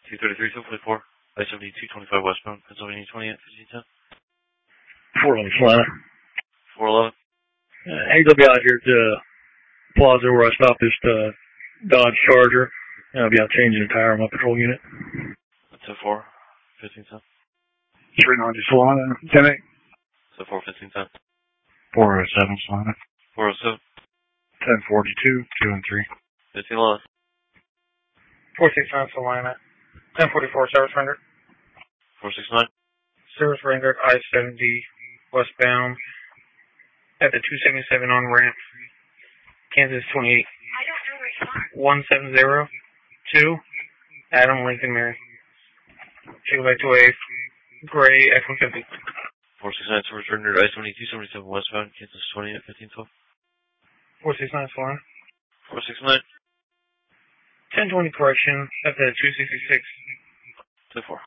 233, 744, I-72, 25 westbound, Pennsylvania 28, 1510. Fort Lee, Solana. 411. I'll be out here at the plaza where I stopped this Dodge Charger. I'll be out changing the tire on my patrol unit. 10-4, 1510. 390 Solana, 10-8. 10-4, 1510. 407 Solana. 407. 1042, 2 and 3. 1511. 469 Solana. 1044 Service rendered. 469. Service rendered I-70 westbound at the 277 on ramp. Kansas 28. 1702. Adam Lincoln Mary. She goes back to a gray F-150. 469 service rendered I-72, 77 westbound, Kansas 28, 1512. 469 Solana. 469. 1020 correction at the 266. 10-4.